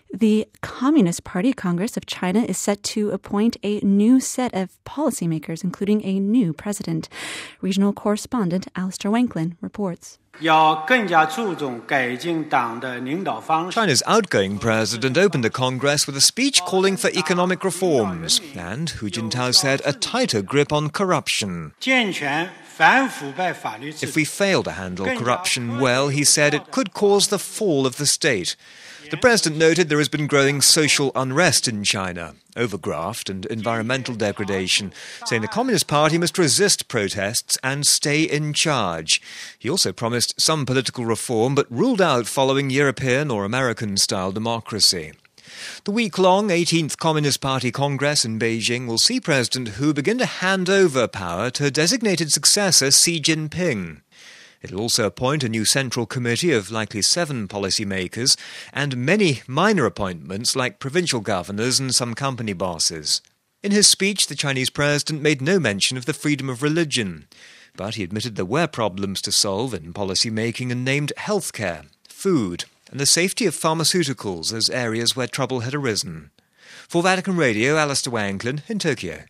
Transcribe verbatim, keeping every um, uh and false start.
The Communist Party Congress of China is set to appoint a new set of policymakers, including a new president. Regional correspondent Alistair Wanklin reports. China's outgoing president opened the Congress with a speech calling for economic reforms and, Hu Jintao said, a tighter grip on corruption. If we fail to handle corruption well, he said, it could cause the fall of the state. The president noted there has been growing social unrest in China, overgraft and environmental degradation, saying the Communist Party must resist protests and stay in charge. He also promised some political reform, but ruled out following European or American-style democracy. The week-long eighteenth Communist Party Congress in Beijing will see President Hu begin to hand over power to designated successor Xi Jinping. It will also appoint a new central committee of likely seven policymakers and many minor appointments like provincial governors and some company bosses. In his speech, the Chinese president made no mention of the freedom of religion, but he admitted there were problems to solve in policy-making and named healthcare, food, and the safety of pharmaceuticals as areas where trouble had arisen. For Vatican Radio, Alistair Wanklin in Tokyo.